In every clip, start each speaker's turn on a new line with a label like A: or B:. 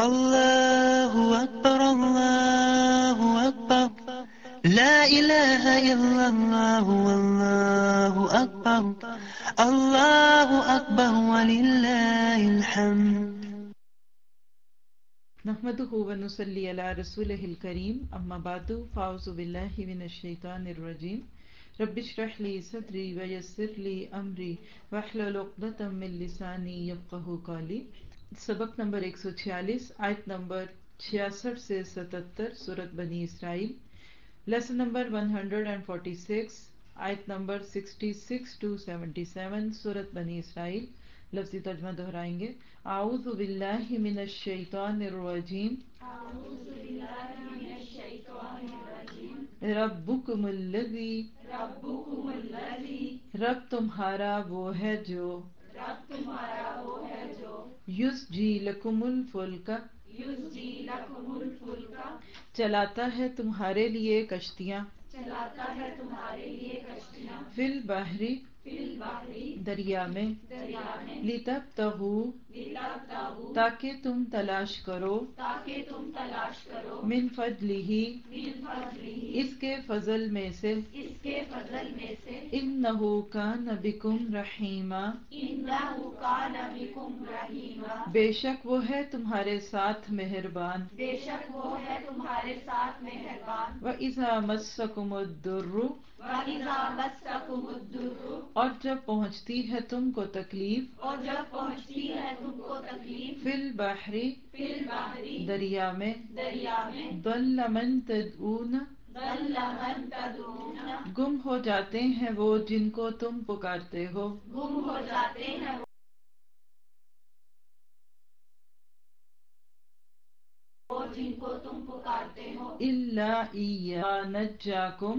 A: الله أكبر الله أكبر لا إله إلا الله والله أكبر الله أكبر ولله الحمد.
B: نحمده ونصلي على رسوله الكريم اما بعد فاعوذ بالله من الشيطان الرجيم رب اشرح لي صدري ويسر لي امري واحلل عقدة من لساني يفقهوا قولي. سبق نمبر 146 آیت نمبر 66 سے 77 سورۃ بنی اسرائیل. لیسن نمبر 146 آیت نمبر 66 to 77 سورۃ بنی اسرائیل. لفظی ترجمہ دہرائیں گے. اعوذ باللہ من الشیطان الرجیم ربکم الذی رب تمہارا وہ ہے جو یسجی لکم الفلک چلاتا ہے تمہارے لیے کشتیاں فی البحر دریا میں لتبتغوا تاکہ تم تلاش کرو من فضلہ اس کے فضل میں سے انہ کان بکم رحیما بے شک وہ ہے تمہارے ساتھ مہربان. وَإِذَا مَسَّكُمُ الضُّرُّ اور جب پہنچتی ہے تم کو تکلیف فی البحر دریا میں ضل من تدعون گم ہو جاتے ہیں وہ جن کو تم پکارتے ہو. الا ایاہ نجاکم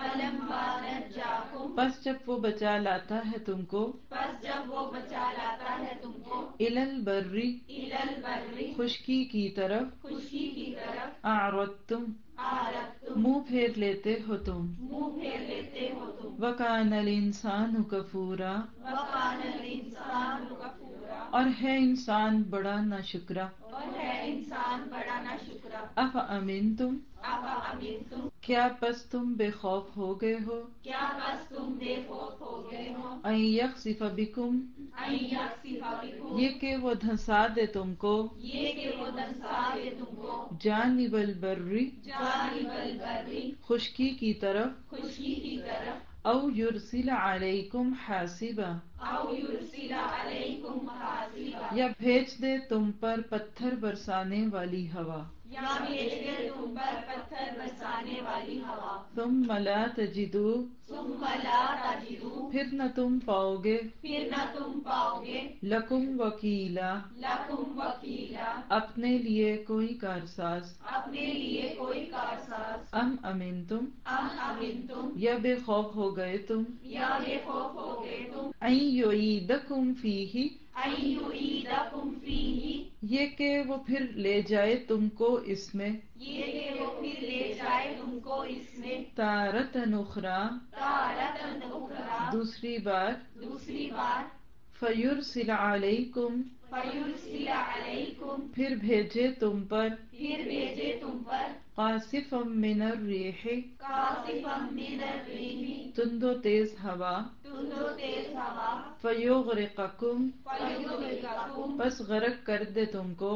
B: پس جب وہ بچا لاتا ہے تم کو الی البر خشکی کی طرف اعرضتم منہ پھیر لیتے ہو تم. وکان الانسان کفورا اور ہے انسان بڑا ناشکرا. اف امنتم کیا پس تم بے خوف ہو گئے ہو ان یخسف بکم یہ کہ وہ دھنسا دے تم کو جانب البر خشکی کی طرف او یرسل علیکم حاصبا یا بھیج دے تم پر پتھر برسانے والی ہوا. ثم لا تجدوا پھر نہ تم پاؤ گے لکم وکیلا اپنے لیے کوئی کارساز. ام امنتم یا بے خوف ہو گئے تم ان یعیدکم فیہ یہ کہ وہ پھر لے جائے تم کو اس میں تارۃ اخری دوسری بار فیرسل علیکم پھر بھیجے تم پر قاصفا من الریح تند و تیز ہوا فیغرقکم پس غرق کر دے تم کو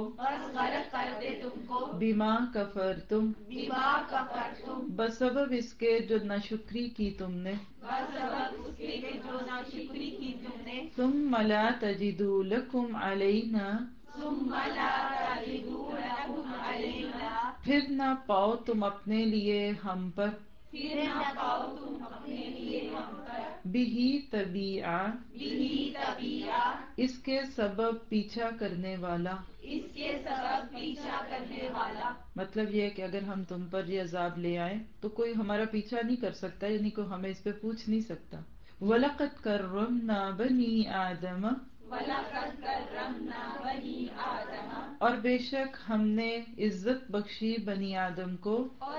B: بما کفرتم بسبب اس کے جو ناشکری کی تم نے. ثم لا تجدوا لکم علینا پھر نہ پاؤ تم اپنے لیے ہم پر بہ تبیعا اس کے سبب پیچھا کرنے والا. مطلب یہ ہے کہ اگر ہم تم پر یہ عذاب لے آئیں تو کوئی ہمارا پیچھا نہیں کر سکتا، یعنی کوئی ہمیں اس پہ پوچھ نہیں سکتا. وَلَقَدْ كَرَّمْنَا بَنِي آدَمَ اور بے شک ہم نے عزت بخشی بنی آدم کو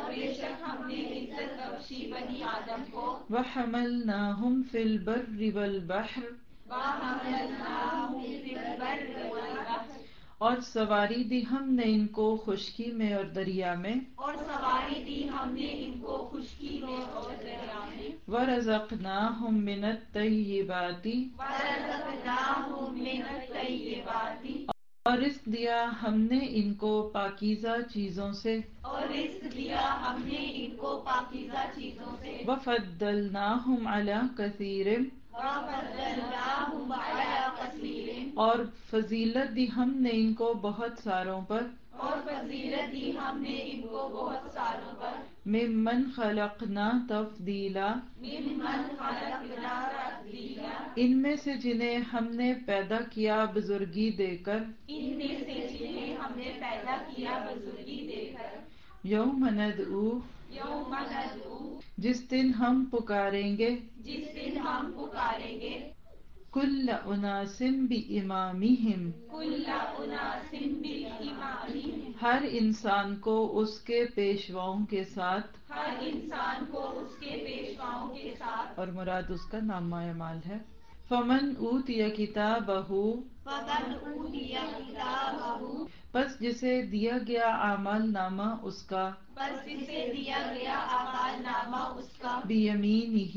B: وَحَمَلْنَاهُمْ فِي الْبَرِّ وَالْبَحْرِ اور سواری دی ہم نے ان کو خشکی میں اور دریا میں،
C: اور سواری دی ہم نے ان کو خشکی میں اور دریا میں،
B: وَرَزَقْنَاهُم مِّنَ الطَّيِّبَاتِ
C: وَرَزَقْنَاهُم مِّنَ الطَّيِّبَاتِ
B: اور رزق دیا ہم نے ان کو پاکیزہ چیزوں سے،
C: اور رزق دیا ہم نے ان کو پاکیزہ چیزوں سے،
B: وَفَضَّلْنَاهُمْ عَلَى كَثِيرٍ
C: وَفَضَّلْنَاهُمْ عَلَىٰ كَثِيرٍ
B: اور فضیلت دی ہم نے ان کو بہت ساروں پر،
C: اور فضیلت دی ہم نے ان کو بہت ساروں پر،
B: ممن خلقنا تفضیلا
C: ممن خلقنا تفضیلا
B: ان میں سے جنہیں ہم نے پیدا کیا بزرگی دے کر،
C: ان میں سے جنہیں ہم نے پیدا کیا بزرگی دے کر،
B: یوم ندعو
C: یوم ندعو
B: جس دن ہم پکاریں گے،
C: جس دن ہم پکاریں گے،
B: کل اناس بامامہم
C: کل اناس بامامہم
B: ہر انسان کو اس کے پیشواؤں کے ساتھ،
C: ہر انسان کو اس کے پیشواؤں کے ساتھ،
B: اور مراد اس کا نامہ اعمال ہے، فمن اوتی کتابہ
C: فمن اوتی کتابہ
B: پس جسے دیا گیا اعمال نامہ اس کا،
C: بس جسے دیا گیا اعمال نامہ اس کا،
B: بیمینہ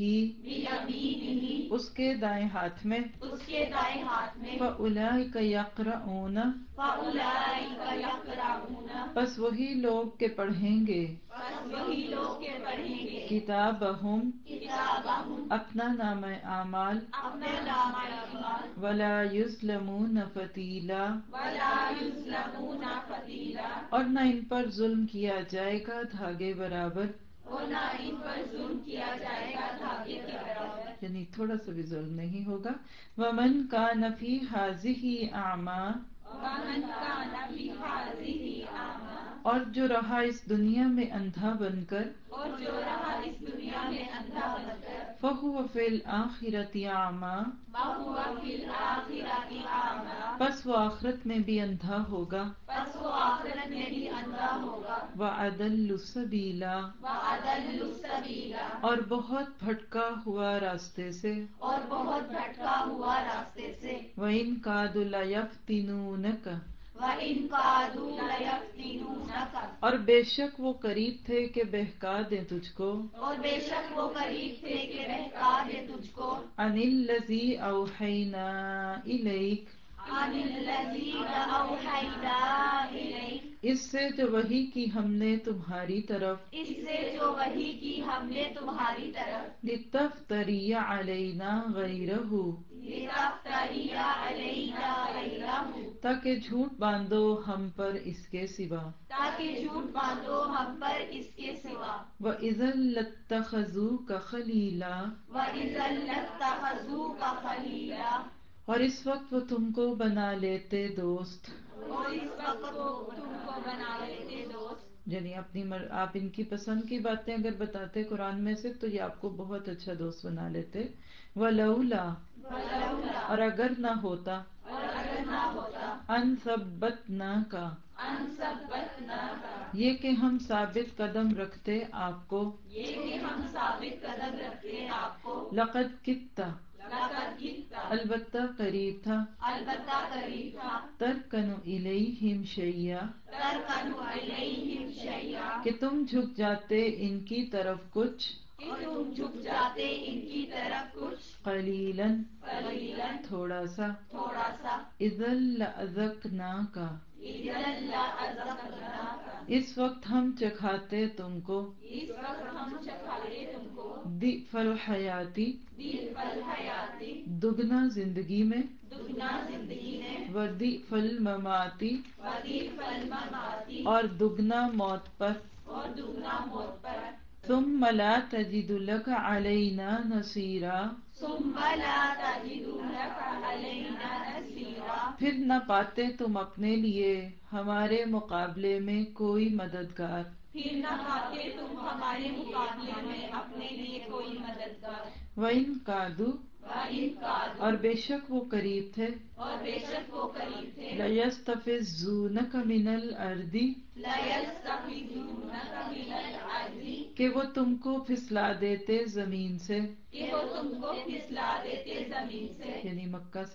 C: بیمینہ
B: اس کے دائیں ہاتھ میں،
C: اس کے دائیں ہاتھ میں،
B: فاولئک یقرؤون
C: فاولئک یقرؤون
B: پس وہی لوگ کے پڑھیں گے،
C: بس وہی لوگ کے پڑھیں گے،
B: کتابہم
C: کتابہم
B: اپنا نامہ اعمال،
C: اپنا نامہ اعمال،
B: ولا یظلمون فتیلا
C: ولا یظلمون فتیلا
B: اور نہ ان پر ظلم کیا جائے گا دھاگے برابر،
C: اور نہ ان پر ظلم کیا جائے گا دھاگے کے برابر،
B: یعنی تھوڑا سا بھی ظلم نہیں ہوگا، ومن کان فی ہذہ اعمی
C: ومن کان فی ہذہ اعمی
B: اور جو رہا اس دنیا میں اندھا بن کر،
C: اور جو رہا اس دنیا میں اندھا بن کر،
B: فہو فی الآخرۃ اعمی
C: وہو فی الآخرۃ اعمی
B: پس وہ آخرت میں بھی اندھا ہوگا،
C: پس وہ آخرت میں بھی اندھا ہوگا،
B: وَأَضَلُّ سَبِيلًا
C: وَأَضَلُّ سَبِيلًا
B: اور بہت بھٹکا ہوا راستے سے،
C: اور بہت بھٹکا ہوا راستے سے،
B: وَإِن كَادُوا لَيَفْتِنُونَكَ
C: وَإِن كَادُوا لَيَفْتِنُونَكَ
B: اور بے شک وہ قریب تھے کہ بہکا دیں تجھ کو،
C: اور بے شک وہ قریب تھے کہ بہکا دے تجھ کو،
B: عَنِ الَّذِي أَوْحَيْنَا إِلَيْكَ
C: عَنِ الَّذِي أَوْحَيْنَا إِلَيْكَ
B: اس سے جو وحی کی ہم نے تمہاری طرف،
C: اس سے جو وحی کی ہم نے تمہاری طرف،
B: لِتَفْتَرِيَ عَلَيْنَا غَيْرَهُ
C: لِتَفْتَرِيَ عَلَيْنَا غَيْرَهُ
B: تاکہ جھوٹ باندھو ہم پر اس کے سوا،
C: تاکہ جھوٹ باندھو ہم پر اس کے سوا،
B: وَإِذًا لَاتَّخَذُوكَ خَلِيلًا
C: وَإِذًا لَاتَّخَذُوكَ خَلِيلًا
B: اور اس وقت وہ تم کو بنا لیتے دوست،
C: اور اس وقت وہ تم کو بنا لیتے دوست،
B: یعنی آپ ان کی پسند کی باتیں اگر بتاتے قرآن میں سے تو یہ آپ کو بہت اچھا دوست بنا لیتے، وَلَوْلَا
C: وَلَوْلَا
B: اور اگر نہ ہوتا،
C: اور اگر نہ ہوتا،
B: أَن ثَبَّتْنَاكَ
C: أَن ثَبَّتْنَاكَ
B: یہ کہ ہم ثابت قدم رکھتے آپ کو،
C: یہ کہ ہم ثابت قدم رکھتے آپ کو،
B: لَقَدْ كِدتَّ
C: لَقَدْ كِدتَّ
B: البتہ قریب تھا،
C: البتہ قریب تھا،
B: تَرْكَنُ إِلَيْهِمْ شَيْئًا
C: تَرْكَنُ إِلَيْهِمْ شَيْئًا
B: کہ تم جھک جاتے ان کی طرف کچھ،
C: کہ تم جھک جاتے ان کی طرف کچھ،
B: قلیلاً
C: قلیلاً
B: تھوڑا سا،
C: تھوڑا سا،
B: اذا لأذقناک
C: اِذًا لَأَذَقْنَاكَ
B: اس وقت ہم چکھاتے تم کو،
C: اس وقت ہم چکھاتے تم کو،
B: ضِعْفَ الحیاتی
C: ضِعْفَ الحیاۃ
B: دگنا زندگی میں،
C: دگنا زندگی میں،
B: وضِعْفَ المماتی
C: وضِعْفَ الممات
B: اور دگنا موت پر،
C: اور دگنا موت پر،
B: ثم لا تجد لك علینا نصیرا
C: ثم لا تجد لك علینا نصیرا
B: پھر نہ پاتے تم اپنے لیے ہمارے مقابلے میں کوئی مددگار،
C: پھر نہ پاتے تم ہمارے مقابلے میں اپنے لیے کوئی مددگار،
B: وَإِن كَادُوا
C: وَإِن كَادُوا
B: اور بے شک وہ قریب تھے،
C: اور بے شک وہ قریب تھے،
B: لَيَسْتَفِزُّونَكَ مِنَ الْأَرْضِ
C: لَيَسْتَفِزُّونَكَ مِنَ الْأَرْضِ
B: کہ وہ تم کو پھسلا دیتے زمین سے،
C: کہ وہ تم کو پھسلا دیتے زمین سے،
B: یعنی مکہ سے،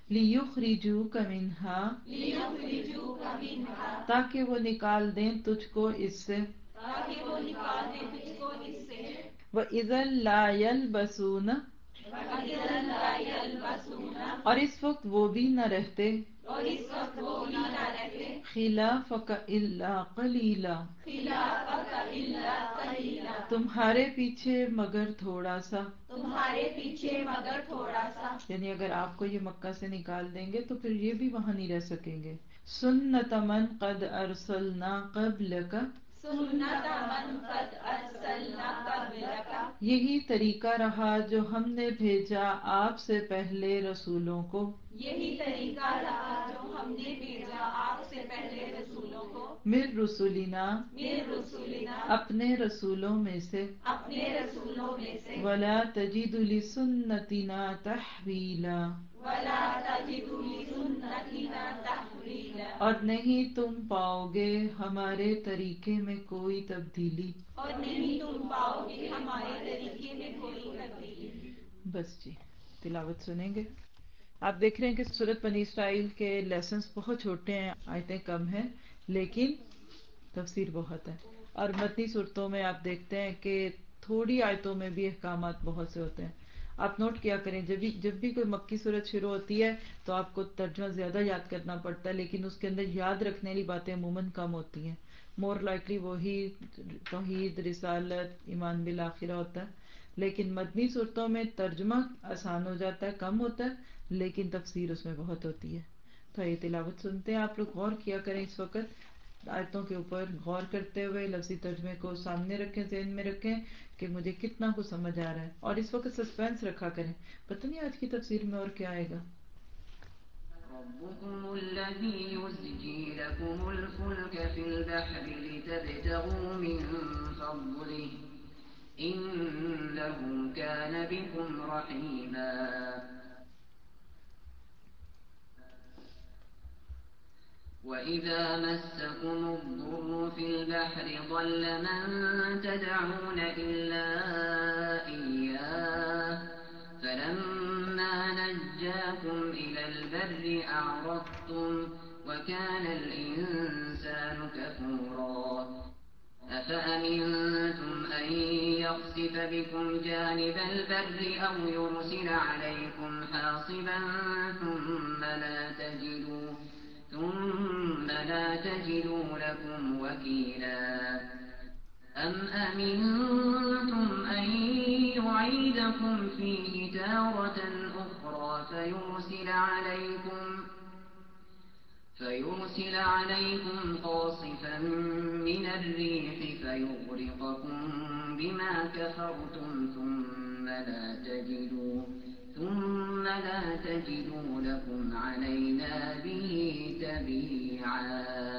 B: لِيُخْرِجُوكَ مِنْهَا
C: لِيُخْرِجُوكَ مِنْهَا
B: تاکہ وہ نکال دیں تجھ کو اس سے
C: تاکہ وہ نکال دیں تجھ کو اس سے
B: وَإِذًا لَا يَلْبَسُونَ
C: وَإِذًا لَا يَلْبَسُونَ
B: اور اس وقت وہ بھی نہ رہتے
C: اور اس وقت وہ بھی نہ رہتے
B: خِلَافَكَ إِلَّا قَلِيلًا
C: خِلَافَكَ إِلَّا قَلِيلًا
B: تمہارے پیچھے مگر تھوڑا سا
C: تمہارے پیچھے مگر تھوڑا سا
B: یعنی اگر آپ کو یہ مکہ سے نکال دیں گے تو پھر یہ بھی وہاں نہیں رہ سکیں گے سنت من قد ارسلنا قبلک
C: سنت من قد ارسلنا قبلک
B: یہی طریقہ رہا جو ہم نے بھیجا آپ سے پہلے رسولوں کو
C: یہی طریقہ رہا جو ہم نے بھیجا آپ سے پہلے رسولوں کو
B: من رسولنا
C: من رسولنا
B: اپنے رسولوں میں سے
C: اپنے رسولوں میں سے
B: ولا تجد لسنتنا تحویلا
C: ولا تجد لسنتنا تحویلا
B: اور نہیں تم پاؤ گے ہمارے طریقے میں کوئی تبدیلی
C: اور نہیں تم پاؤ گے ہمارے طریقے میں کوئی تبدیلی
B: بس جی تلاوت سنیں گے آپ دیکھ رہے ہیں کہ سورۃ بنی اسرائیل کے لیسنز بہت چھوٹے ہیں آیتیں کم ہیں لیکن تفسیر بہت ہے اور متنی صورتوں میں آپ دیکھتے ہیں کہ تھوڑی آیتوں میں بھی احکامات بہت سے ہوتے ہیں آپ نوٹ کیا کریں جب بھی کوئی مکی صورت شروع ہوتی ہے تو آپ کو ترجمہ زیادہ یاد کرنا پڑتا ہے لیکن اس کے اندر یاد رکھنے والی باتیں عموماً کم ہوتی ہیں مور لائکلی وہی توحید رسالت ایمان بالآخرہ ہوتا ہے لیکن مدنی صورتوں میں ترجمہ آسان ہو جاتا ہے کم ہوتا ہے لیکن تفسیر اس میں بہت ہوتی ہے تو یہ تلاوت سنتے ہیں آپ لوگ غور کیا کریں اس وقت آیتوں کے اوپر غور کرتے ہوئے لفظی ترجمے کو سامنے رکھیں ذہن میں رکھیں کہ مجھے کتنا کچھ سمجھ آ رہا ہے اور اس وقت سسپینس رکھا کریں پتہ نہیں آج کی تفسیر میں اور کیا آئے گا
D: ربكم الذي يزجي لكم الفلك في البحر لتبتغوا من فضله إنه كان بكم رحيما وإذا مسكم الضر في البحر ضل من تدعون إلا إياه فلما نجاكم إلى البر أعرضتم وكان الإنسان كفورا أفأمنتم أن يخسف بكم جانب البر أو يرسل عليكم حاصبا ثم لا تجدوا لكم وكيلا أم أمنتم أن يعيدكم فيه تارة أخرى فيرسل عليكم قاصفا من الريح فيغرقكم بما كفرتم ثم لا تجدوا لكم علينا به تبيعا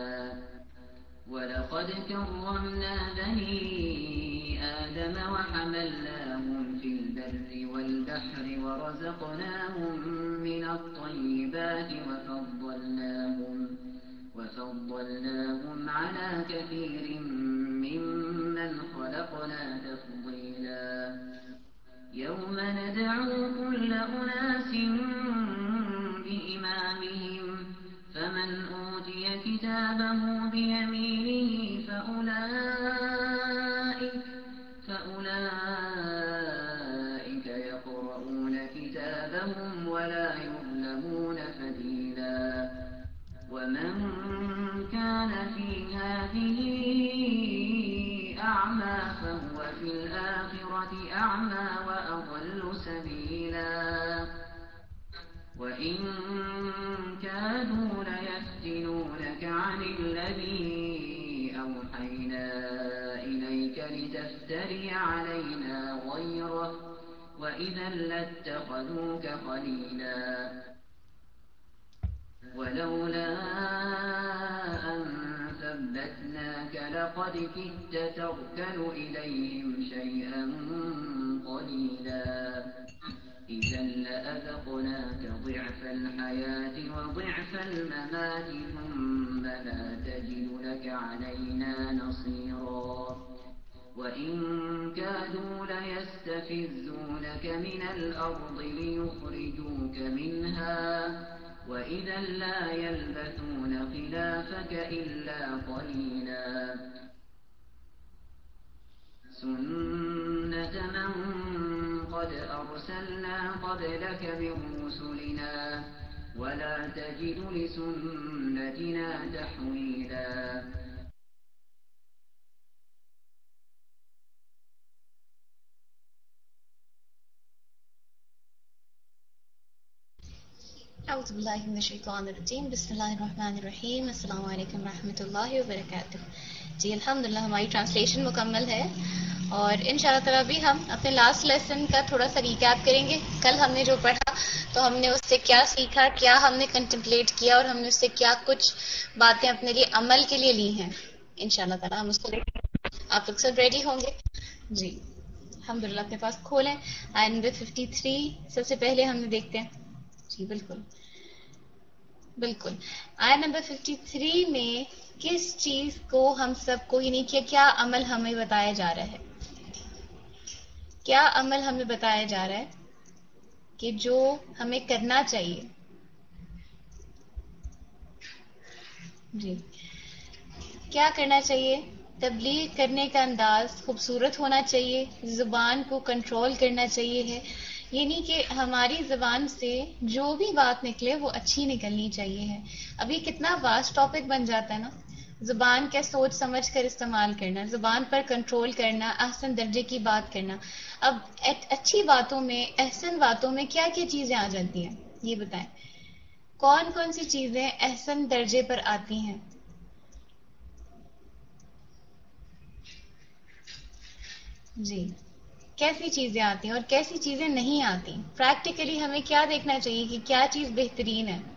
D: ولقد كرمنا بني آدم وحملناهم في البر والبحر ورزقناهم من الطيبات وفضلناهم على كثير ممن خلقنا تفضيلا يوم ندعو كل أناس بإمامهم فمن أوتي كتابه بيمينه فأولئك يقرؤون كتابهم ولا يظلمون فتيلا ومن كان في هذه أعمى فهو في الآخرة أعمى وأضل سبيلا وإن كادوا ليفتنونك عن الذي أوحينا إليك لتفتري علينا غيره وإذا لاتخذوك خليلا ولولا أن ثبتناك لقد كدت تركن إليهم شيئا قليلا إذا لأذقناك ضعف الحياة وضعف الممات ثم لا تجد لك علينا نصيرا وإن كادوا ليستفزونك من الأرض ليخرجوك منها وإذا لا يلبثون خلافك إلا قليلا سنة من قد أرسلنا قبلك من رسلنا ولا تجد لسنتنا تحويلا
E: اعوذ باللہ من الشیطان الرجیم بسم اللہ الرحمن الرحیم السلام علیکم ورحمۃ اللہ وبرکاتہ. جی الحمدللہ ہماری ٹرانسلیشن مکمل ہے اور انشاءاللہ تعالیٰ بھی ہم اپنے لاسٹ لیسن کا تھوڑا سا ریکیپ کریں گے. کل ہم نے جو پڑھا تو ہم نے اس سے کیا سیکھا, کیا ہم نے کنٹمپلیٹ کیا اور ہم نے اس سے کیا کچھ باتیں اپنے لیے عمل کے لیے لی ہیں. انشاءاللہ تعالیٰ ہم اس کو دیکھیں. آپ لوگ سب ریڈی ہوں گے؟ جی الحمدللہ اپنے پاس کھولیں. آیت نمبر 53 سب سے پہلے ہم نے دیکھتے ہیں. جی بالکل بالکل. آیت نمبر 53 میں کس چیز کو ہم سب کو یعنی کہ کیا عمل ہمیں بتایا جا رہا ہے, کیا عمل ہمیں بتایا جا رہا ہے کہ جو ہمیں کرنا چاہیے. جی کیا کرنا چاہیے؟ تبلیغ کرنے کا انداز خوبصورت ہونا چاہیے, زبان کو کنٹرول کرنا چاہیے ہے, یعنی کہ ہماری زبان سے جو بھی بات نکلے وہ اچھی نکلنی چاہیے ہے. اب یہ کتنا واسٹ ٹاپک بن جاتا ہے نا, زبان کا سوچ سمجھ کر استعمال کرنا, زبان پر کنٹرول کرنا, احسن درجے کی بات کرنا. اب اچھی باتوں میں, احسن باتوں میں کیا کیا چیزیں آ جاتی ہیں یہ بتائیں, کون کون سی چیزیں احسن درجے پر آتی ہیں؟ جی کیسی چیزیں آتی ہیں اور کیسی چیزیں نہیں آتی؟ پریکٹیکلی ہمیں کیا دیکھنا چاہیے کہ کیا چیز بہترین ہے؟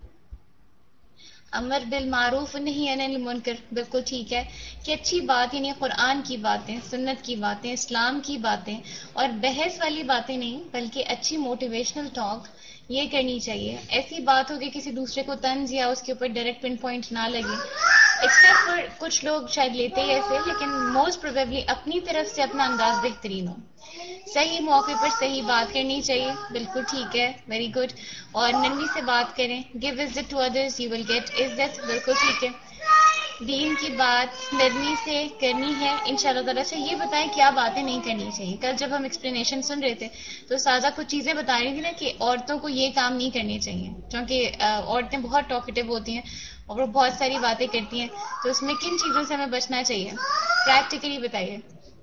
E: امر بالمعروف نہیں عن المنکر, بالکل ٹھیک ہے کہ اچھی بات یعنی قرآن کی باتیں, سنت کی باتیں, اسلام کی باتیں اور بحث والی باتیں نہیں بلکہ اچھی موٹیویشنل ٹاک یہ کرنی چاہیے. ایسی بات ہو کہ کسی دوسرے کو طنز یا اس کے اوپر ڈائریکٹ پن پوائنٹ نہ لگے, ایکسپٹ فار کچھ لوگ شاید لیتے ہی ایسے, لیکن موسٹ پروبیبلی اپنی طرف سے اپنا انداز بہترین ہو. صحیح موقع پر صحیح بات کرنی چاہیے, بالکل ٹھیک ہے, ویری گڈ. اور نرمی سے بات کریں, گیو عزت to others you will get عزت, بالکل ٹھیک ہے. دین کی بات نرمی سے کرنی ہے انشاءاللہ تعالیٰ سے. یہ بتائیں کیا باتیں نہیں کرنی چاہیے. کل جب ہم ایکسپلینیشن سن رہے تھے تو سازا کچھ چیزیں بتا رہی تھی نا کہ عورتوں کو یہ کام نہیں کرنے چاہیے, کیونکہ عورتیں بہت ٹاکٹیو ہوتی ہیں اور وہ بہت ساری باتیں کرتی ہیں, تو اس میں کن چیزوں سے ہمیں بچنا چاہیے؟ پریکٹیکلی بتائیے.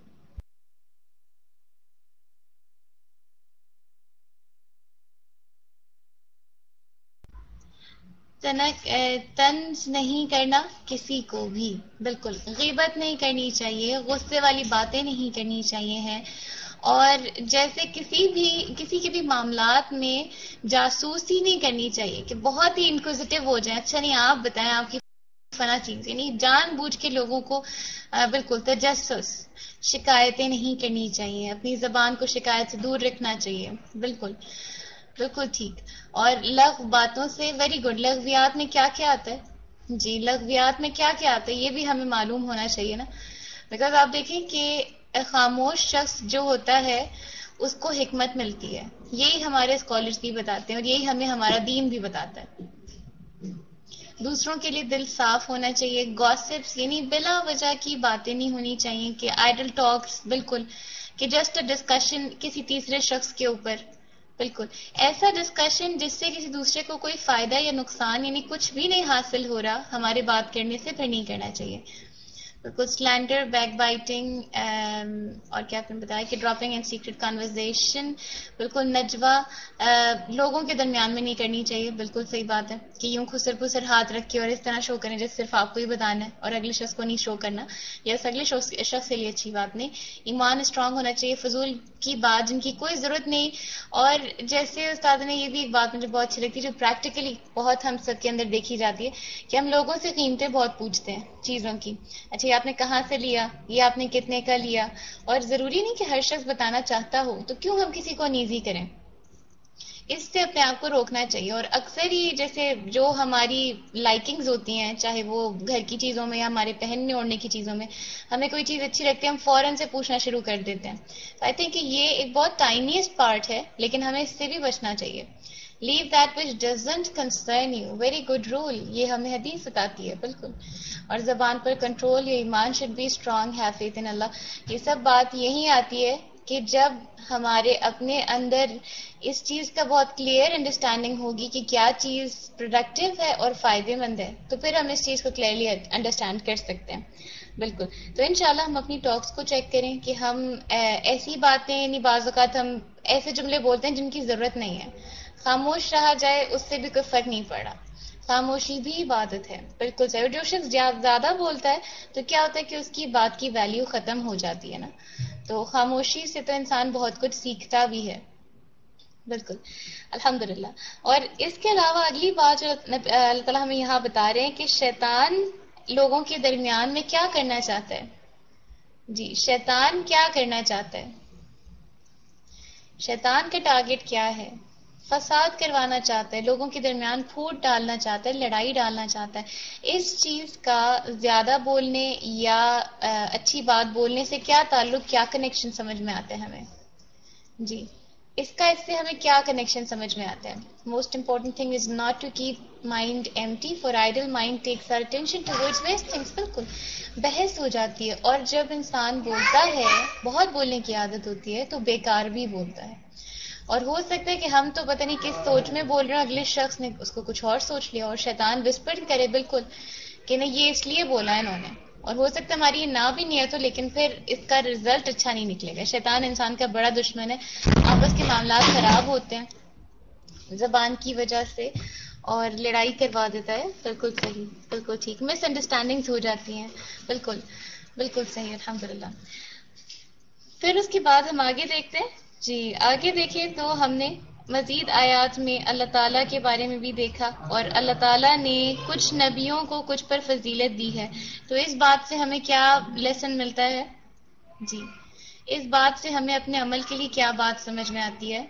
E: طنز نہیں کرنا کسی کو بھی, بالکل. غیبت نہیں کرنی چاہیے, غصے والی باتیں نہیں کرنی چاہیے ہیں, اور جیسے کسی کے بھی معاملات میں جاسوسی نہیں کرنی چاہیے کہ بہت ہی انکوزیٹو ہو جائیں. اچھا نہیں آپ بتائیں آپ کی فنا چیز, یعنی جان بوجھ کے لوگوں کو بالکل تجسس, شکایتیں نہیں کرنی چاہیے, اپنی زبان کو شکایت سے دور رکھنا چاہیے, بالکل بالکل ٹھیک. اور لغو باتوں سے, ویری گڈ. لغویات میں کیا کیا آتا ہے؟ جی لغویات میں کیا کیا آتا ہے یہ بھی ہمیں معلوم ہونا چاہیے نا, بیکاز آپ دیکھیں کہ خاموش شخص جو ہوتا ہے اس کو حکمت ملتی ہے, یہی ہمارے اسکالرس بھی بتاتے ہیں اور یہی ہمیں ہمارا دین بھی بتاتا ہے. دوسروں کے لیے دل صاف ہونا چاہیے. گاسپس یعنی بلا وجہ کی باتیں نہیں ہونی چاہیے کہ آئیڈل ٹاکس, بالکل کہ جسٹ اے ڈسکشن کسی تیسرے شخص کے اوپر, بالکل ایسا ڈسکشن جس سے کسی دوسرے کو کوئی فائدہ یا نقصان یعنی کچھ بھی نہیں حاصل ہو رہا ہمارے بات کرنے سے, پھر نہیں کرنا چاہیے. بالکل سلینڈر, بیک بائٹنگ, اور کیا آپ نے بتایا کہ ڈراپنگ اینڈ سیکرٹ کنورزیشن, بالکل نجوا لوگوں کے درمیان میں نہیں کرنی چاہیے, بالکل صحیح بات ہے کہ یوں خسر پسر ہاتھ رکھ کے اور اس طرح شو کریں جیسے صرف آپ کو ہی بتانا ہے اور اگلے شخص کو نہیں شو کرنا, یا اگلے شخص کے لیے اچھی بات نہیں. ایمان اسٹرانگ ہونا چاہیے, فضول کی بات جن کی کوئی ضرورت نہیں. اور جیسے استاد نے یہ بھی ایک بات مجھے بہت اچھی لگتی ہے جو پریکٹیکلی بہت ہم سب کے اندر دیکھی جاتی ہے کہ ہم لوگوں سے قیمتیں بہت پوچھتے ہیں چیزوں کی. اچھا یہ آپ نے کہاں سے لیا, یہ آپ نے کتنے کا لیا, اور ضروری نہیں کہ ہر شخص بتانا چاہتا ہو, تو کیوں ہم کسی کو نیزی کریں. اس سے اپنے آپ کو روکنا چاہیے. اور اکثر ہی جیسے جو ہماری لائکنگز ہوتی ہیں, چاہے وہ گھر کی چیزوں میں یا ہمارے پہننے اوڑھنے کی چیزوں میں, ہمیں کوئی چیز اچھی لگتی ہے ہم فوراً سے پوچھنا شروع کر دیتے ہیں. آئی تھنک کہ یہ ایک بہت ٹائنیسٹ پارٹ ہے لیکن ہمیں اس سے بھی بچنا چاہیے. Leave that which doesn't concern you. Very good rule. یہ ہمیں حدیث بتاتی ہے. بالکل. اور زبان پر کنٹرول. یہ ایمان should be strong. Have faith in Allah. یہ سب بات یہی آتی ہے کہ جب ہمارے اپنے اندر اس چیز کا بہت کلیئر انڈرسٹینڈنگ ہوگی کہ کیا چیز پروڈکٹیو ہے اور فائدے مند ہے, تو پھر ہم اس چیز کو کلیئرلی انڈرسٹینڈ کر سکتے ہیں. بالکل. تو انشاءاللہ ہم اپنی ٹاکس کو چیک کریں کہ ہم ایسی باتیں, یعنی بعض اوقات ہم ایسے جملے بولتے ہیں جن کی ضرورت نہیں ہے. خاموش رہا جائے اس سے بھی کوئی فرق نہیں پڑا. خاموشی بھی عبادت ہے. بالکل صحیح. اور جو شخص زیادہ بولتا ہے تو کیا ہوتا ہے کہ اس کی بات کی ویلیو ختم ہو جاتی ہے نا. تو خاموشی سے تو انسان بہت کچھ سیکھتا بھی ہے. بالکل. الحمدللہ. اور اس کے علاوہ اگلی بات جو اللہ تعالیٰ ہمیں یہاں بتا رہے ہیں کہ شیطان لوگوں کے درمیان میں کیا کرنا چاہتا ہے. جی, شیطان کیا کرنا چاہتا ہے؟ شیطان کا ٹارگٹ کیا ہے؟ فساد کروانا چاہتا ہے, لوگوں کے درمیان پھوٹ ڈالنا چاہتا ہے, لڑائی ڈالنا چاہتا ہے. اس چیز کا زیادہ بولنے یا اچھی بات بولنے سے کیا تعلق, کیا کنیکشن سمجھ میں آتا ہے ہمیں؟ جی, اس سے ہمیں کیا کنیکشن سمجھ میں آتا ہے؟ Most important thing is not to keep mind empty, for idle mind takes our attention towards waste things. بالکل. بحث ہو جاتی ہے, اور جب انسان بولتا ہے, بہت بولنے کی عادت ہوتی ہے, تو بیکار بھی بولتا ہے. اور ہو سکتا ہے کہ ہم تو پتہ نہیں کس سوچ میں بول رہے ہیں, اگلے شخص نے اس کو کچھ اور سوچ لیا, اور شیطان وسپر کرے بالکل کہ نہیں یہ اس لیے بولا ہے انہوں نے, اور ہو سکتا ہے ہماری یہ نہ بھی نیت ہو, لیکن پھر اس کا رزلٹ اچھا نہیں نکلے گا. شیطان انسان کا بڑا دشمن ہے. آپس کے معاملات خراب ہوتے ہیں زبان کی وجہ سے, اور لڑائی کروا دیتا ہے. بالکل صحیح, بالکل ٹھیک. مس انڈرسٹینڈنگز ہو جاتی ہیں. بالکل بالکل صحیح. الحمدللہ. پھر اس کے بعد ہم آگے دیکھتے ہیں. جی, آگے دیکھیں تو ہم نے مزید آیات میں اللہ تعالیٰ کے بارے میں بھی دیکھا, اور اللہ تعالیٰ نے کچھ نبیوں کو کچھ پر فضیلت دی ہے. تو اس بات سے ہمیں کیا لیسن ملتا ہے؟ جی, اس بات سے ہمیں اپنے عمل کے لیے کیا بات سمجھ میں آتی ہے؟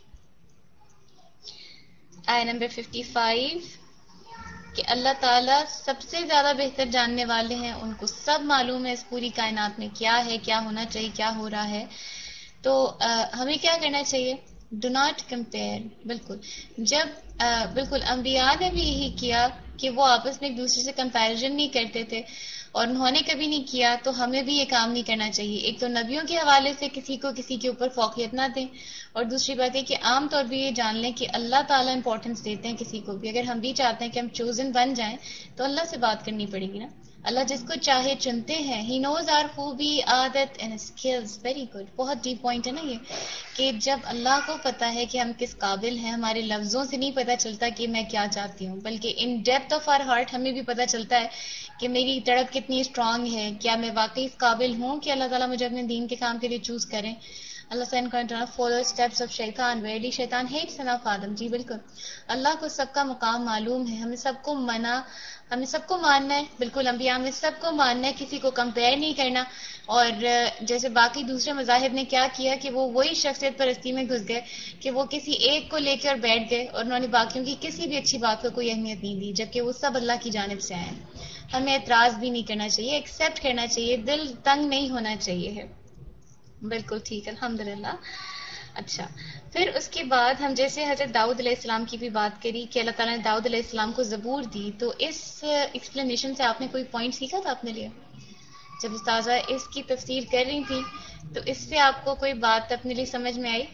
E: آیت نمبر 55 کہ اللہ تعالیٰ سب سے زیادہ بہتر جاننے والے ہیں, ان کو سب معلوم ہے اس پوری کائنات میں کیا ہے, کیا ہونا چاہیے, کیا ہو رہا ہے. تو ہمیں کیا کرنا چاہیے؟ Do not compare. بالکل. جب بالکل انبیاء نے بھی یہی کیا کہ وہ آپس میں ایک دوسرے سے کمپیریزن نہیں کرتے تھے, اور انہوں نے کبھی نہیں کیا, تو ہمیں بھی یہ کام نہیں کرنا چاہیے. ایک تو نبیوں کے حوالے سے کسی کو کسی کے اوپر فوقیت نہ دیں, اور دوسری بات یہ کہ عام طور پہ یہ جان لیں کہ اللہ تعالیٰ امپورٹنس دیتے ہیں کسی کو بھی. اگر ہم بھی چاہتے ہیں کہ ہم چوزن بن جائیں تو اللہ سے بات کرنی پڑے گی نا. اللہ جس کو چاہے چنتے ہیں. ہی نوز آر خوبی, عادت اینڈ اسکلز. Very good. بہت ڈیپ پوائنٹ ہے نا یہ, کہ جب اللہ کو پتا ہے کہ ہم کس قابل ہیں, ہمارے لفظوں سے نہیں پتا چلتا کہ میں کیا چاہتی ہوں, بلکہ in depth of our heart ہمیں بھی پتا چلتا ہے کہ میری تڑپ کتنی اسٹرانگ ہے, کیا میں واقعی اس قابل ہوں کہ اللہ تعالیٰ مجھے اپنے دین کے کام کے لیے چوز کریں. اللہ سے فالو اسٹیپس آف شیطان, ویری شیطان ہیٹس سن آف آدم. جی بالکل. اللہ کو سب کا مقام معلوم ہے, ہمیں سب کو ماننا ہے. بالکل. انبیاء میں سب کو ماننا ہے, کسی کو کمپیئر نہیں کرنا. اور جیسے باقی دوسرے مذاہب نے کیا کیا کہ وہ وہی شخصیت پرستی میں گھس گئے کہ وہ کسی ایک کو لے کر بیٹھ گئے, اور انہوں نے باقیوں کی کسی بھی اچھی بات کو کوئی اہمیت نہیں دی, جبکہ وہ سب اللہ کی جانب سے آئے. ہمیں اعتراض بھی نہیں کرنا چاہیے, ایکسیپٹ کرنا چاہیے, دل تنگ نہیں ہونا چاہیے ہے. بالکل ٹھیک. الحمدللہ. اچھا, پھر اس کے بعد ہم جیسے حضرت داؤد علیہ السلام کی بھی بات کری کہ اللہ تعالیٰ نے داؤد علیہ السلام کو زبور دی, تو اس ایکسپلینیشن سے آپ نے کوئی پوائنٹ سیکھا تھا اپنے لیے؟ جب استاذہ اس کی تفسیر کر رہی تھی تو اس سے آپ کو کوئی بات اپنے لیے سمجھ میں آئی؟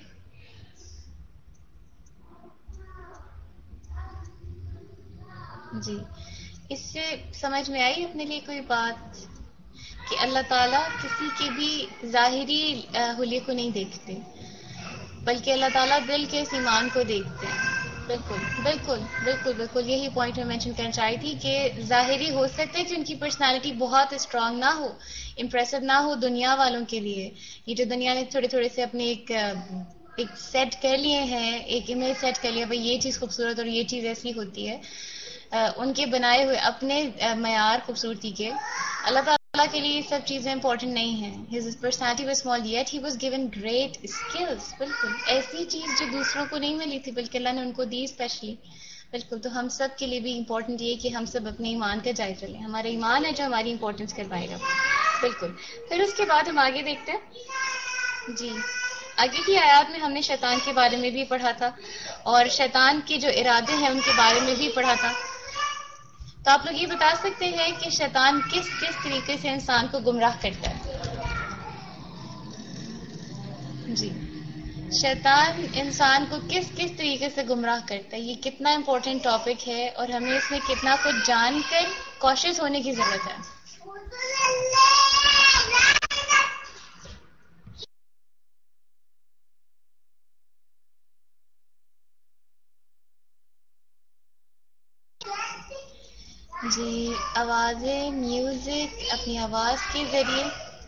E: جی, اس سے سمجھ میں آئی اپنے لیے کوئی بات کہ اللہ تعالیٰ کسی کے بھی ظاہری حلیے کو نہیں دیکھتے, بلکہ اللہ تعالیٰ دل کے اس ایمان کو دیکھتے ہیں. بالکل بالکل بالکل بالکل. یہی پوائنٹ میں مینشن کرنا چاہی تھی کہ ظاہری ہو سکتا ہے کہ ان کی پرسنالٹی بہت اسٹرانگ نہ ہو, امپریسو نہ ہو دنیا والوں کے لیے. یہ جو دنیا نے تھوڑے تھوڑے سے اپنے ایک سیٹ کر لیے ہیں, ایک امیج سیٹ کر لیا, بھائی یہ چیز خوبصورت اور یہ چیز ایسی ہوتی ہے, ان کے بنائے ہوئے اپنے معیار خوبصورتی کے. اللہ تعالیٰ کے لیے یہ سب چیزیں امپورٹنٹ نہیں ہیں. His personality was small yet he was given great skills. بالکل ایسی چیز جو دوسروں کو نہیں ملی تھی بلکہ اللہ نے ان کو دی اسپیشلی. بالکل. تو ہم سب کے لیے بھی امپورٹنٹ یہ کہ ہم سب اپنے ایمان کا جائزہ لیں. ہمارا ایمان ہے جو ہماری امپورٹنس کر پائے گا. بالکل. پھر اس کے بعد ہم آگے دیکھتے ہیں. جی, آگے کی آیات میں ہم نے شیطان کے بارے میں بھی پڑھا تھا اور شیطان کے جو ارادے ہیں ان کے بارے میں بھی پڑھا تھا. تو آپ لوگ یہ بتا سکتے ہیں کہ شیطان کس کس طریقے سے انسان کو گمراہ کرتا ہے؟ جی، شیطان انسان کو کس کس طریقے سے گمراہ کرتا ہے؟ یہ کتنا امپورٹنٹ ٹاپک ہے اور ہمیں اس میں کتنا کچھ جان کر کوشش ہونے کی ضرورت ہے. جی، آوازیں، میوزک اپنی آواز کے ذریعے.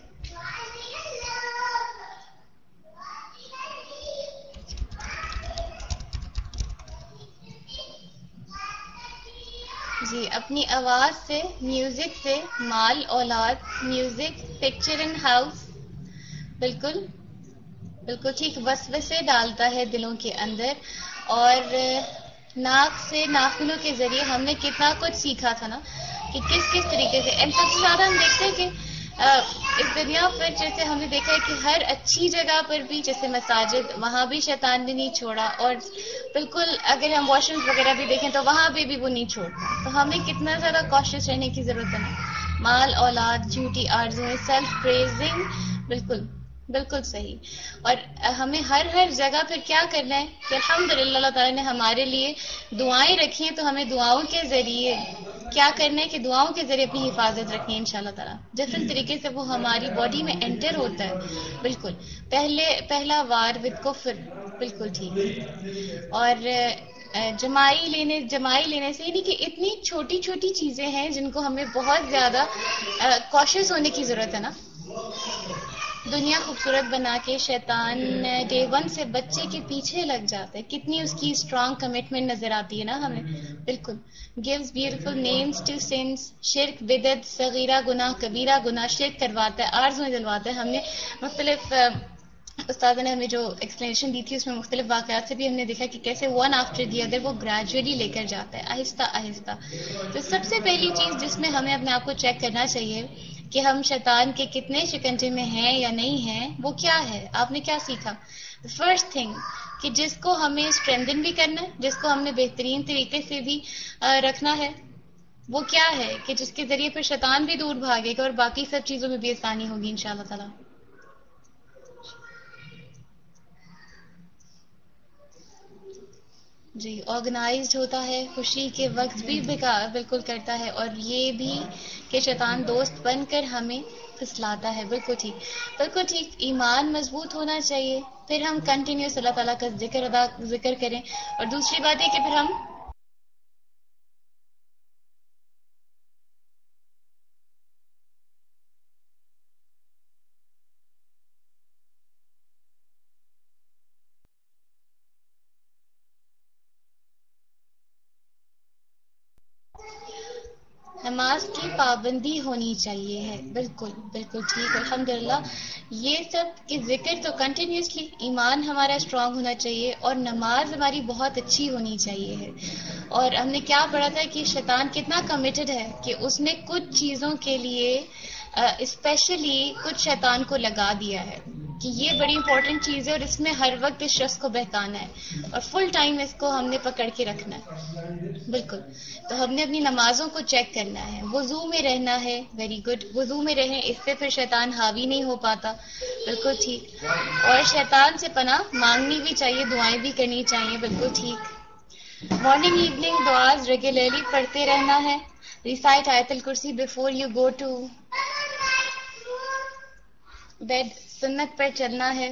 E: جی، اپنی آواز سے، میوزک سے مال اولاد، میوزک پکچر ان ہاؤس. بالکل بالکل ٹھیک، وسوسے ڈالتا ہے دلوں کے اندر. اور ناک سے، ناخنوں کے ذریعے ہم نے کتنا کچھ سیکھا تھا نا کہ کس کس طریقے سے. اینڈ سب سے زیادہ ہم دیکھتے ہیں کہ اس دنیا پر جیسے ہم نے دیکھا ہے کہ ہر اچھی جگہ پر بھی، جیسے مساجد، وہاں بھی شیطان نے نہیں چھوڑا. اور بالکل اگر ہم واش روم وغیرہ بھی دیکھیں تو وہاں پہ بھی وہ نہیں چھوڑتا. تو ہمیں کتنا زیادہ کوشش رہنے کی ضرورت ہے نا. مال اولاد، جھوٹی آرزویں، سیلف پریزنگ. بالکل بالکل صحیح. اور ہمیں ہر جگہ پھر کیا کرنا ہے کہ الحمدللہ اللہ تعالیٰ نے ہمارے لیے دعائیں رکھی ہیں، تو ہمیں دعاؤں کے ذریعے کیا کرنا ہے کہ دعاؤں کے ذریعے اپنی حفاظت رکھنی ہے انشاءاللہ تعالیٰ. ڈفرینٹ طریقے سے وہ ہماری باڈی میں انٹر ہوتا ہے. بالکل پہلا وار ود کفر. بالکل ٹھیک. اور جمائی لینے سے یعنی کہ اتنی چھوٹی چھوٹی چیزیں ہیں جن کو ہمیں بہت زیادہ کوشش ہونے کی ضرورت ہے نا. دنیا خوبصورت بنا کے شیطان ڈے 1 سے بچے کے پیچھے لگ جاتا ہے. کتنی اس کی اسٹرانگ کمٹمنٹ نظر آتی ہے نا ہمیں. بالکل. gives beautiful names to sins. شرک، بدعت، صغیرہ گناہ، کبیرہ گناہ، شرک کرواتا ہے، آرزویں دلواتا ہے. ہم نے مختلف استاد نے ہمیں جو ایکسپلینیشن دی تھی اس میں مختلف واقعات سے بھی ہم نے دیکھا کہ کیسے ون آفٹر دی ادر وہ گریجولی لے کر جاتا ہے، آہستہ آہستہ. تو سب سے پہلی چیز جس میں ہمیں اپنے آپ کو چیک کرنا چاہیے کہ ہم شیطان کے کتنے شکنجے میں ہیں یا نہیں ہیں، وہ کیا ہے. آپ نے کیا سیکھا؟ فرسٹ تھنگ کہ جس کو ہمیں اسٹرینتھن بھی کرنا ہے، جس کو ہم نے بہترین طریقے سے بھی رکھنا ہے، وہ کیا ہے کہ جس کے ذریعے پھر شیطان بھی دور بھاگے گا اور باقی سب چیزوں میں بھی آسانی ہوگی انشاءاللہ تعالی. جی، آرگنائزڈ ہوتا ہے، خوشی کے وقت بھی بالکل کرتا ہے. اور یہ بھی کہ شیطان دوست بن کر ہمیں پھسلاتا ہے. بالکل ٹھیک بالکل ٹھیک. ایمان مضبوط ہونا چاہیے، پھر ہم کنٹینیوس اللہ تعالیٰ کا ذکر کریں. اور دوسری بات یہ کہ پھر ہم نماز کی پابندی ہونی چاہیے ہے. بالکل بالکل ٹھیک. الحمدللہ یہ سب کے ذکر تو کنٹینیوسلی. ایمان ہمارا اسٹرانگ ہونا چاہیے اور نماز ہماری بہت اچھی ہونی چاہیے ہے. اور ہم نے کیا پڑھا تھا کہ شیطان کتنا کمیٹڈ ہے کہ اس نے کچھ چیزوں کے لیے اسپیشلی کچھ شیطان کو لگا دیا ہے کہ یہ بڑی امپورٹنٹ چیز ہے اور اس میں ہر وقت اس شخص کو بہکانا ہے اور فل ٹائم اس کو ہم نے پکڑ کے رکھنا ہے. بالکل. تو ہم نے اپنی نمازوں کو چیک کرنا ہے، وضو میں رہنا ہے. Very good. وضو میں رہیں، اس سے پھر شیطان حاوی نہیں ہو پاتا. بالکل ٹھیک. اور شیطان سے پناہ مانگنی بھی چاہیے، دعائیں بھی کرنی چاہیے. بالکل ٹھیک. مارننگ ایوننگ دعاز ریگولرلی پڑھتے رہنا ہے. ریسائٹ آیت الکرسی before you go to bed. سنت پر چلنا ہے.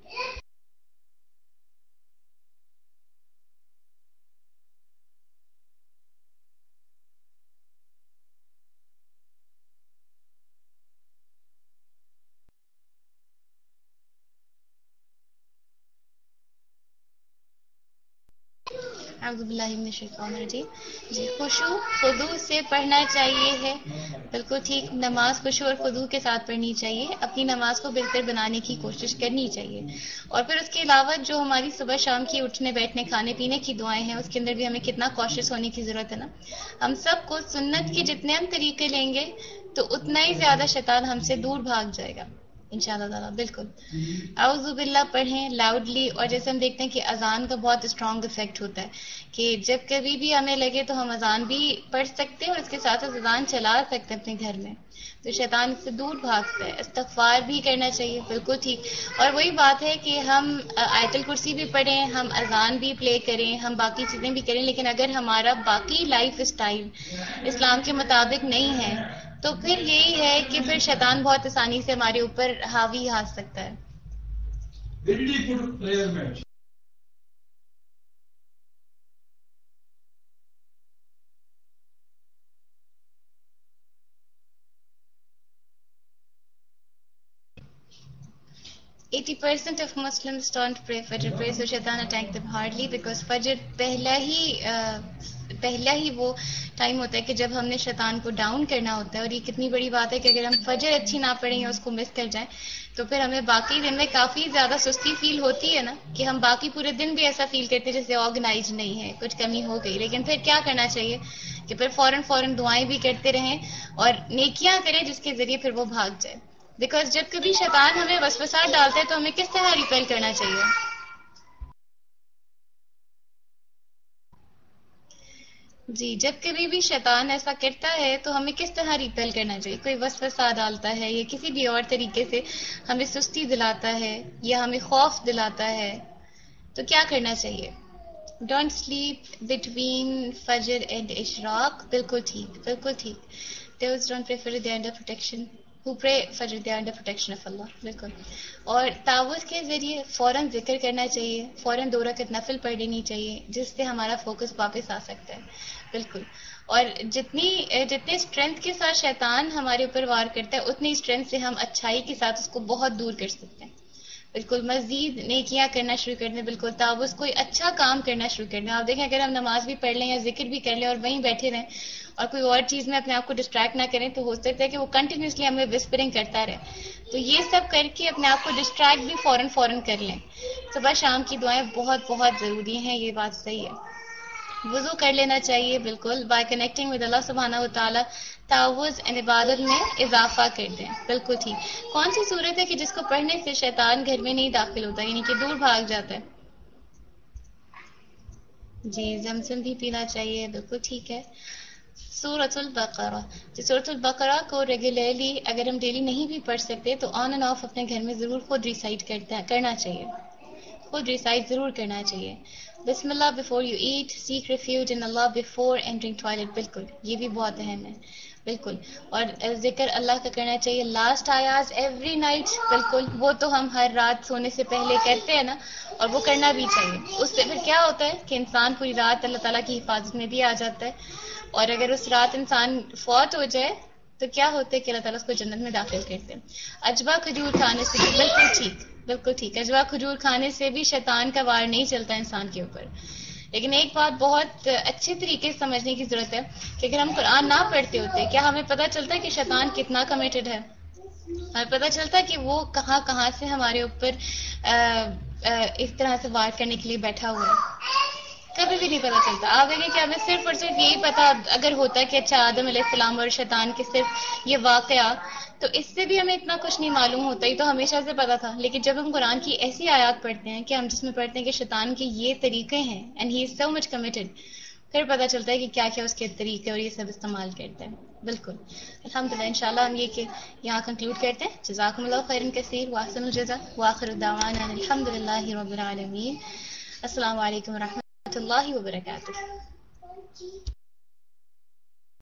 E: اعوذ باللہ من الشیطان الرجیم. جی، خشوع خضوع سے پڑھنا چاہیے ہے. بالکل ٹھیک. نماز خشوع اور خضوع کے ساتھ پڑھنی چاہیے. اپنی نماز کو بہتر بنانے کی کوشش کرنی چاہیے. اور پھر اس کے علاوہ جو ہماری صبح شام کی اٹھنے بیٹھنے کھانے پینے کی دعائیں ہیں اس کے اندر بھی ہمیں کتنا کوشش ہونے کی ضرورت ہے نا. ہم سب کو سنت کے جتنے ہم طریقے لیں گے تو اتنا ہی زیادہ شیطان ہم سے دور بھاگ جائے گا. انشاءاللہ تعالیٰ. بالکل. اعوذ باللہ پڑھیں لاؤڈلی. اور جیسے ہم دیکھتے ہیں کہ اذان کا بہت اسٹرانگ افیکٹ ہوتا ہے کہ جب کبھی بھی ہمیں لگے تو ہم اذان بھی پڑھ سکتے ہیں اور اس کے ساتھ ساتھ اذان چلا سکتے ہیں اپنے گھر میں، تو شیطان اس سے دور بھاگتا ہے. استغفار بھی کرنا چاہیے. بالکل ٹھیک. اور وہی بات ہے کہ ہم آیت الکرسی بھی پڑھیں، ہم اذان بھی پلے کریں، ہم باقی چیزیں بھی کریں، لیکن اگر ہمارا باقی لائف اسٹائل اسلام کے مطابق نہیں ہے تو پھر یہی ہے کہ پھر شیطان بہت آسانی سے ہمارے اوپر حاوی ہو سکتا ہے.
F: Very good prayer match.
E: %80 of Muslims don't pray Fajr prayer, so Shaitan attack them hardly because Fajr پہلا ہی وہ ٹائم ہوتا ہے کہ جب ہم نے شیطان کو ڈاؤن کرنا ہوتا ہے. اور یہ کتنی بڑی بات ہے کہ اگر ہم فجر اچھی نہ پڑھیں یا اس کو مس کر جائیں تو پھر ہمیں باقی دن میں کافی زیادہ سستی فیل ہوتی ہے نا، کہ ہم باقی پورے دن بھی ایسا فیل کرتے ہیں جیسے آرگنائز نہیں ہے، کچھ کمی ہو گئی. لیکن پھر کیا کرنا چاہیے کہ پھر فوراً دعائیں بھی کرتے رہیں اور نیکیاں کریں جس کے ذریعے پھر وہ بھاگ جائے. بیکاز جب کبھی شیطان ہمیں وسوسات ڈالتا ہے تو ہمیں کس طرح ریپیل کرنا چاہیے؟ جی، جب کبھی بھی شیطان ایسا کرتا ہے تو ہمیں کس طرح ریپیل کرنا چاہیے؟ کوئی وسوسہ ڈالتا ہے یا کسی بھی اور طریقے سے ہمیں سستی دلاتا ہے یا ہمیں خوف دلاتا ہے تو کیا کرنا چاہیے؟ ڈونٹ سلیپ بٹوین فجر اینڈ اشراق. بالکل ٹھیک، بالکل ٹھیک. Those don't pray Fajr, they are under protection. Who pray Fajr, they are under protection of Allah. بالکل. اور تعوذ کے ذریعے فوراً ذکر کرنا چاہیے، فوراً 2 رکعت نفل پڑھ لینی چاہیے جس سے ہمارا فوکس واپس آ سکتا ہے. بالکل. اور جتنی اسٹرینتھ کے ساتھ شیطان ہمارے اوپر وار کرتا ہے اتنی اسٹرینتھ سے ہم اچھائی کے ساتھ اس کو بہت دور کر سکتے ہیں. بالکل. مزید نیکیاں کرنا شروع کر دیں. بالکل. تعوذ کوئی اچھا کام کرنا شروع کر دیں. آپ دیکھیں اگر ہم نماز بھی پڑھ لیں یا ذکر بھی کر لیں اور وہیں بیٹھے رہیں اور کوئی اور چیز میں اپنے آپ کو ڈسٹریکٹ نہ کریں تو ہو سکتا ہے کہ وہ کنٹینیوسلی ہمیں وسپرنگ کرتا رہے. تو یہ سب کر کے اپنے آپ کو ڈسٹریکٹ بھی فوراً کر لیں. صبح شام کی دعائیں بہت ضروری ہیں، یہ بات صحیح ہے. وضو کر لینا چاہیے. بالکل. بائی کنیکٹنگ ود اللہ سبحانہ و تعالیٰ تعوذ اینڈ عبادت میں اضافہ کر دیں. بالکل ٹھیک. کون سی صورت ہے کہ جس کو پڑھنے سے شیطان گھر میں نہیں داخل ہوتا، یعنی کہ دور بھاگ جاتا ہے؟ جی، زمزم بھی پینا چاہیے. بالکل ٹھیک ہے. سورۃ البقرہ. سورۃ البقرہ کو ریگولرلی اگر ہم ڈیلی نہیں بھی پڑھ سکتے تو آن اینڈ آف اپنے گھر میں ضرور خود ریسائٹ کرنا چاہیے. خود ریسائٹ ضرور کرنا چاہیے. بسم اللہ before you eat, seek refuge in Allah before entering toilet. بالکل، یہ بھی بہت اہم ہے. بالکل. اور ذکر اللہ کا کرنا چاہیے. لاسٹ آیاز ایوری نائٹ. بالکل. وہ تو ہم ہر رات سونے سے پہلے کرتے ہیں نا، اور وہ کرنا بھی چاہیے. اس سے پھر کیا ہوتا ہے کہ انسان پوری رات اللہ تعالیٰ کی حفاظت میں بھی آ جاتا ہے. اور اگر اس رات انسان فوت ہو جائے تو کیا ہوتا ہے کہ اللہ تعالیٰ اس کو جنت میں داخل کرتے ہیں. اجوا کھجور کھانے سے. بالکل ٹھیک، بالکل ٹھیک. اجوا کھجور کھانے سے بھی شیطان کا وار نہیں چلتا انسان کے اوپر. لیکن ایک بات بہت اچھے طریقے سے سمجھنے کی ضرورت ہے کہ اگر ہم قرآن نہ پڑھتے ہوتے کیا ہمیں پتہ چلتا ہے کہ شیطان کتنا کمیٹڈ ہے؟ ہمیں پتہ چلتا ہے کہ وہ کہاں سے ہمارے اوپر اس طرح سے وار کرنے کے لیے بیٹھا ہوا ہے؟ کبھی بھی نہیں پتہ چلتا. آپ دیکھیں کہ ہمیں صرف اور صرف یہی پتہ اگر ہوتا ہے کہ اچھا آدم علیہ السلام اور شیطان کے صرف یہ واقعہ، تو اس سے بھی ہمیں اتنا کچھ نہیں معلوم ہوتا. ہی تو ہمیشہ سے پتا تھا. لیکن جب ہم قرآن کی ایسی آیات پڑھتے ہیں کہ ہم جس میں پڑھتے ہیں کہ شیطان کے یہ طریقے ہیں and he is so much committed, پھر پتہ چلتا ہے کہ کیا کیا اس کے طریقے اور یہ سب استعمال کرتے ہیں. بالکل. الحمدللہ. انشاءاللہ ہم یہ کہ یہاں کنکلوڈ کرتے ہیں. جزاکم اللہ خیرا کثیر واحسن الجزاء واخر دعوانا الحمدللہ رب العالمین. السلام علیکم ورحمۃ اللہ وبرکاتہ.